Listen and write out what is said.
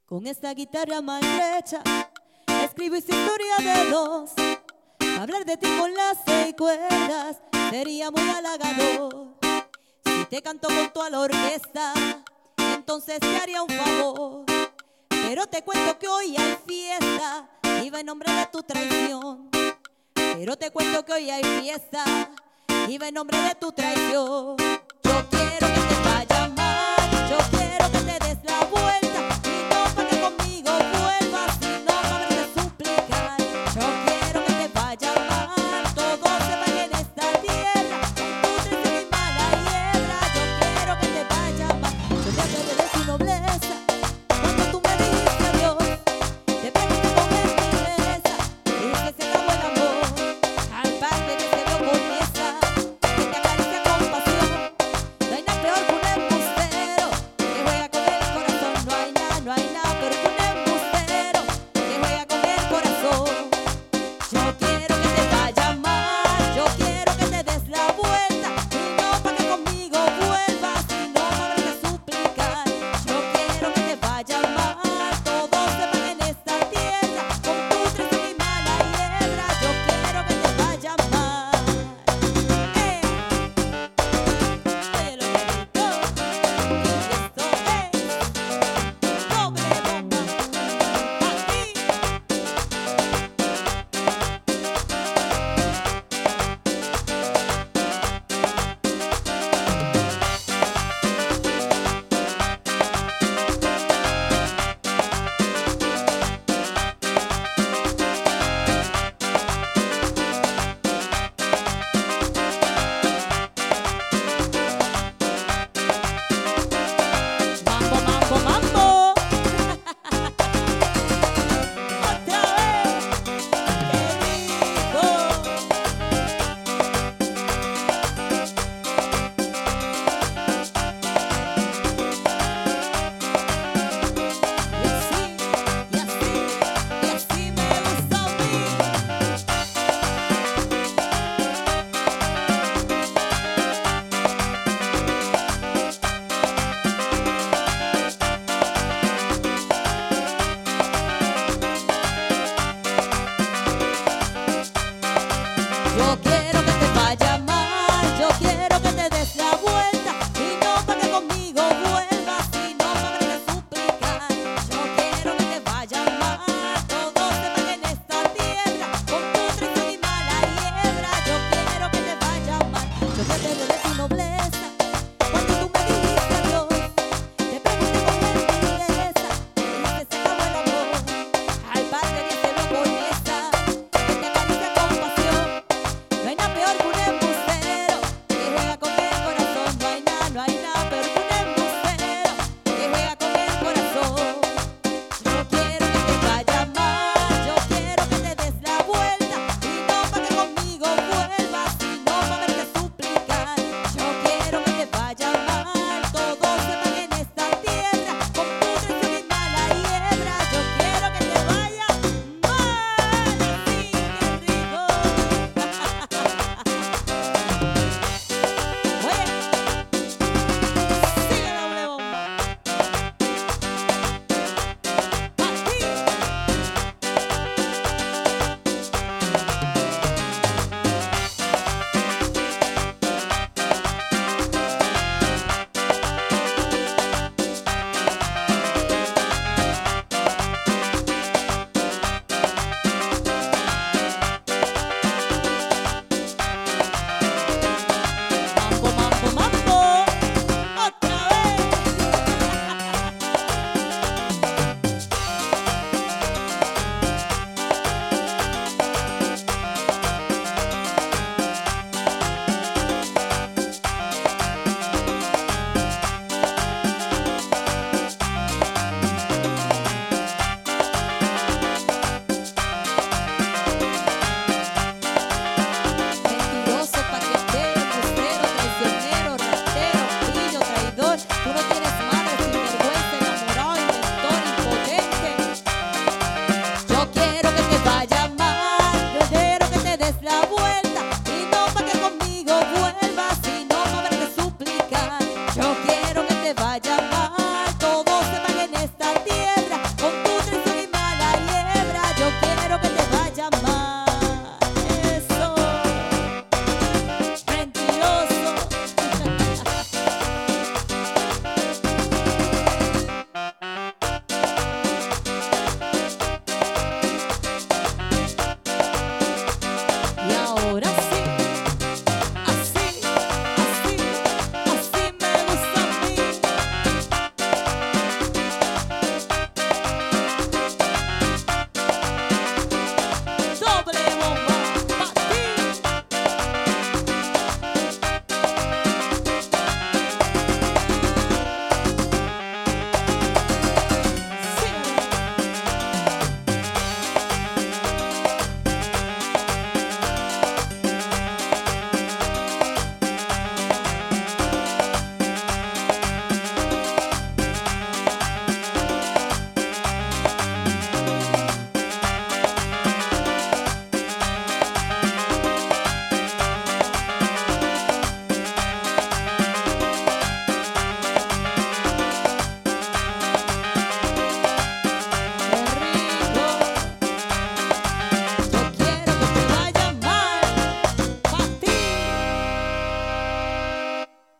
Con esta guitarra maltrecha escribo esta historia de dos. Hablar de ti con las 6 cuerdas sería muy halagador. Si te canto con toda la orquesta, entonces te haría un favor. Pero te cuento que hoy hay fiesta y va en nombre de tu traición. Pero te cuento que hoy hay fiesta y va en nombre de tu traición. Yo quiero que te vaya mal, yo quiero que te des la vuelta y no para que conmigo vuelvas, sino para verte suplicar. Yo quiero que te vaya mal, todo se vaya en esta tierra, con tu triste y mala hiedra. Yo quiero que te vaya mal, yo trato de decir